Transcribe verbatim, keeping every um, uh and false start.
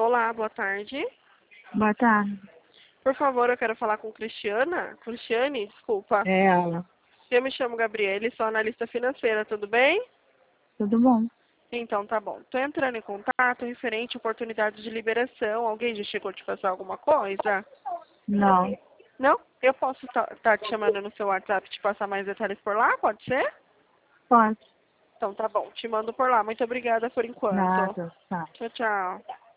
Olá, boa tarde. Boa tarde. Por favor, eu quero falar com Cristiana. Cristiane, desculpa. É ela. Eu me chamo Gabriele, sou analista financeira, tudo bem? Tudo bom? Então, tá bom. Estou entrando em contato referente à oportunidade de liberação. Alguém já chegou a te passar alguma coisa? Não. Não? Eu posso estar te chamando no seu WhatsApp e te passar mais detalhes por lá? Pode ser? Pode. Então, tá bom. Te mando por lá. Muito obrigada por enquanto. Nada. Tá. Tchau, tchau.